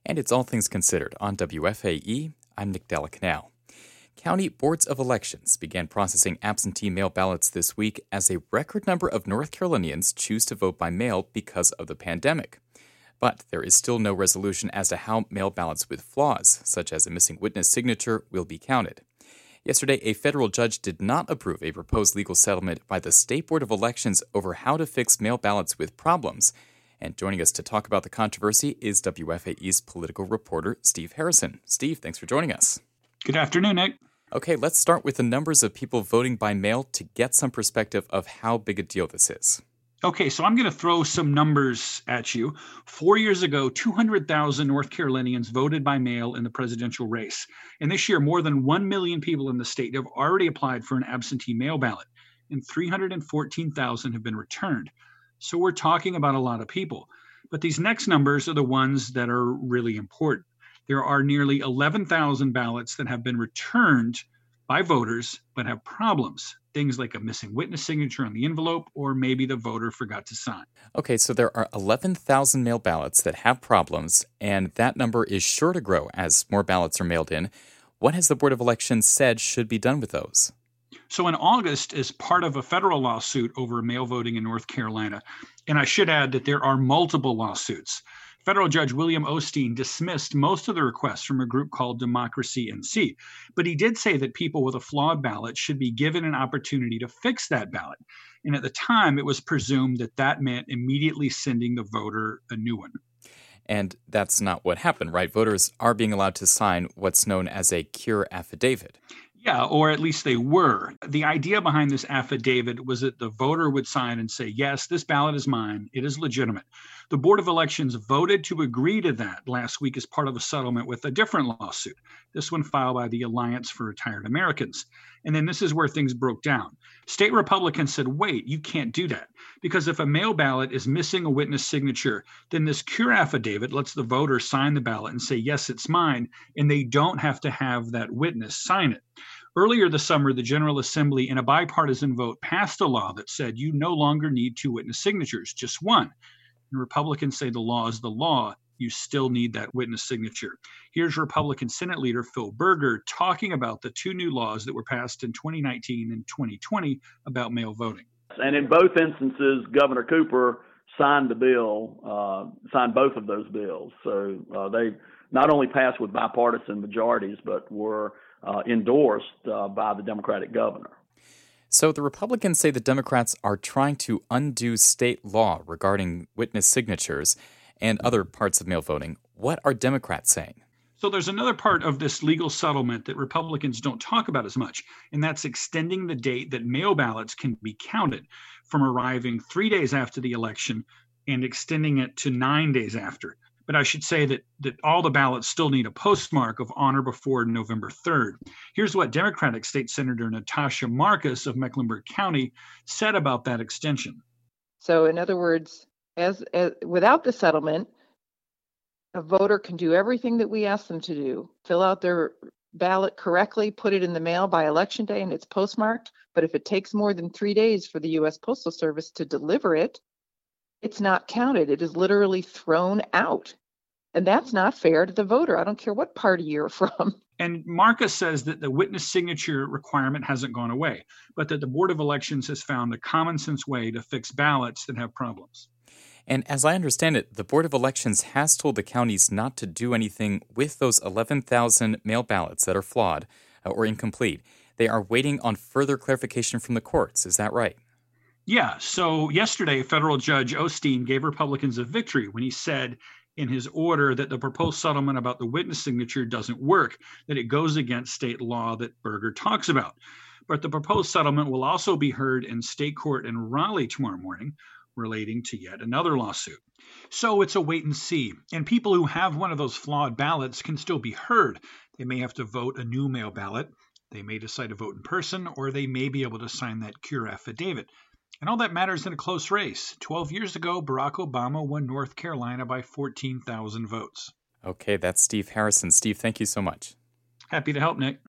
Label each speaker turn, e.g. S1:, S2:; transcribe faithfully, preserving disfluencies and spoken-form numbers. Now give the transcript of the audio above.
S1: And it's All Things Considered on W F A E. I'm Nick Delacanal. County boards of elections began processing absentee mail ballots this week as a record number of North Carolinians choose to vote by mail because of the pandemic. But there is still no resolution as to how mail ballots with flaws, such as a missing witness signature, will be counted. Yesterday, a federal judge did not approve a proposed legal settlement by the State Board of Elections over how to fix mail ballots with problems. And joining us to talk about the controversy is W F A E's political reporter, Steve Harrison. Steve, thanks for joining us.
S2: Good afternoon, Nick.
S1: Okay, let's start with the numbers of people voting by mail to get some perspective of how big a deal this is.
S2: Okay, so I'm going to throw some numbers at you. Four years ago, two hundred thousand North Carolinians voted by mail in the presidential race. And this year, more than one million people in the state have already applied for an absentee mail ballot, and three hundred fourteen thousand have been returned. So we're talking about a lot of people. But these next numbers are the ones that are really important. There are nearly eleven thousand ballots that have been returned by voters but have problems. Things like a missing witness signature on the envelope, or maybe the voter forgot to sign.
S1: Okay, so there are eleven thousand mail ballots that have problems, and that number is sure to grow as more ballots are mailed in. What has the Board of Elections said should be done with those?
S2: So in August, as part of a federal lawsuit over mail voting in North Carolina, and I should add that there are multiple lawsuits, Federal Judge William Osteen dismissed most of the requests from a group called Democracy N C. But he did say that people with a flawed ballot should be given an opportunity to fix that ballot. And at the time, it was presumed that that meant immediately sending the voter a new one.
S1: And that's not what happened, right? Voters are being allowed to sign what's known as a cure affidavit.
S2: Yeah, or at least they were. The idea behind this affidavit was that the voter would sign and say, yes, this ballot is mine. It is legitimate. The Board of Elections voted to agree to that last week as part of a settlement with a different lawsuit, this one filed by the Alliance for Retired Americans. And then this is where things broke down. State Republicans said, wait, you can't do that. Because if a mail ballot is missing a witness signature, then this cure affidavit lets the voter sign the ballot and say, yes, it's mine, and they don't have to have that witness sign it. Earlier this summer, the General Assembly, in a bipartisan vote, passed a law that said you no longer need two witness signatures, just one. And Republicans say the law is the law. You still need that witness signature. Here's Republican Senate Leader Phil Berger talking about the two new laws that were passed in twenty nineteen and twenty twenty about mail voting.
S3: And in both instances, Governor Cooper signed the bill, uh, signed both of those bills. So uh, they not only passed with bipartisan majorities, but were uh, endorsed uh, by the Democratic governor.
S1: So the Republicans say the Democrats are trying to undo state law regarding witness signatures and other parts of mail voting. What are Democrats saying?
S2: So there's another part of this legal settlement that Republicans don't talk about as much, and that's extending the date that mail ballots can be counted from arriving three days after the election and extending it to nine days after. But I should say that, that all the ballots still need a postmark of on or before November third. Here's what Democratic State Senator Natasha Marcus of Mecklenburg County said about that extension.
S4: So in other words, as, as without the settlement, a voter can do everything that we ask them to do, fill out their ballot correctly, put it in the mail by election day, and it's postmarked. But if it takes more than three days for the U S Postal Service to deliver it, it's not counted. It is literally thrown out. And that's not fair to the voter. I don't care what party you're from.
S2: And Marcus says that the witness signature requirement hasn't gone away, but that the Board of Elections has found a common sense way to fix ballots that have problems.
S1: And as I understand it, the Board of Elections has told the counties not to do anything with those eleven thousand mail ballots that are flawed uh, or incomplete. They are waiting on further clarification from the courts. Is that right?
S2: Yeah. So yesterday, Federal Judge Osteen gave Republicans a victory when he said in his order that the proposed settlement about the witness signature doesn't work, that it goes against state law that Berger talks about. But the proposed settlement will also be heard in state court in Raleigh tomorrow morning, relating to yet another lawsuit. So it's a wait and see. And people who have one of those flawed ballots can still be heard. They may have to vote a new mail ballot. They may decide to vote in person, or they may be able to sign that cure affidavit. And all that matters in a close race. Twelve years ago, Barack Obama won North Carolina by fourteen thousand votes.
S1: Okay, that's Steve Harrison. Steve, thank you so much.
S2: Happy to help, Nick.